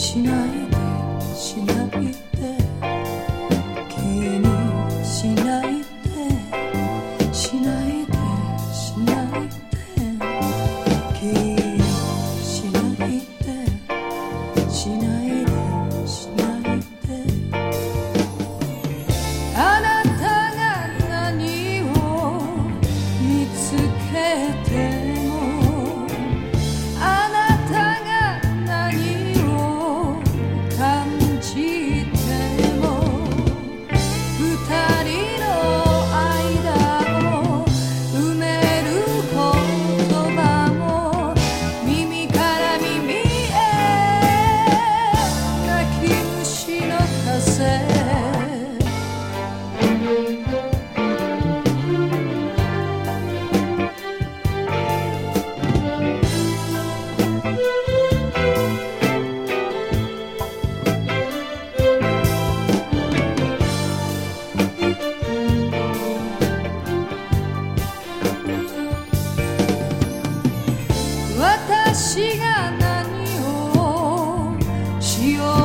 しないでしないで気にしないでしないでしないで気にしないでしないでしないであなたが何を見つけてもあなたが何を感じても二人の間を埋める言葉も耳から耳へ泣き虫の風私が何をしよう